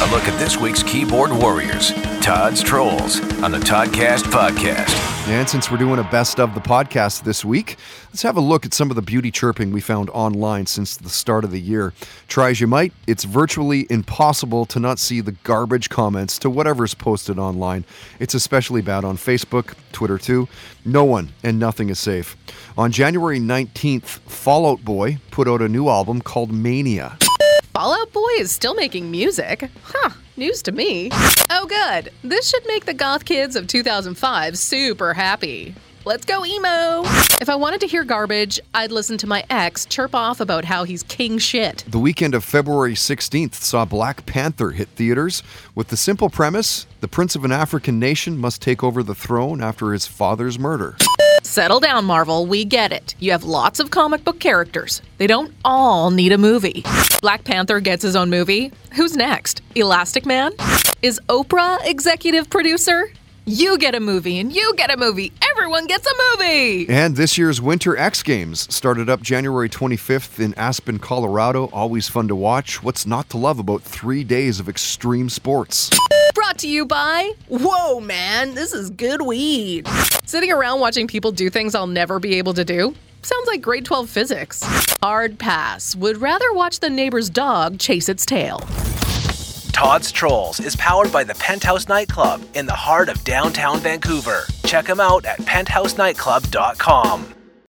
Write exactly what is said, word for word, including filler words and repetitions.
A look at this week's keyboard warriors, Todd's Trolls, on the Toddcast podcast. And since we're doing a best of the podcast this week, let's have a look at some of the beauty chirping we found online since the start of the year. Try as you might, it's virtually impossible to not see the garbage comments to whatever's posted online. It's especially bad on Facebook, Twitter too. No one and nothing is safe. On January nineteenth, Fall Out Boy put out a new album called Mania. Fall Out Boy is still making music? Huh, news to me. Oh good, this should make the goth kids of two thousand five super happy. Let's go emo! If I wanted to hear garbage, I'd listen to my ex chirp off about how he's king shit. The weekend of February sixteenth saw Black Panther hit theaters with the simple premise: the prince of an African nation must take over the throne after his father's murder. Settle down, Marvel, we get it. You have lots of comic book characters. They don't all need a movie. Black Panther gets his own movie. Who's next? Elastic Man? Is Oprah executive producer? You get a movie and you get a movie. Everyone gets a movie! And this year's Winter X Games started up January twenty-fifth in Aspen, Colorado. Always fun to watch. What's not to love about three days of extreme sports? Brought to you by, whoa man, this is good weed. Sitting around watching people do things I'll never be able to do? Sounds like grade twelve physics. Hard pass. Would rather watch the neighbor's dog chase its tail. Todd's Trolls is powered by the Penthouse Nightclub in the heart of downtown Vancouver. Check them out at penthouse nightclub dot com.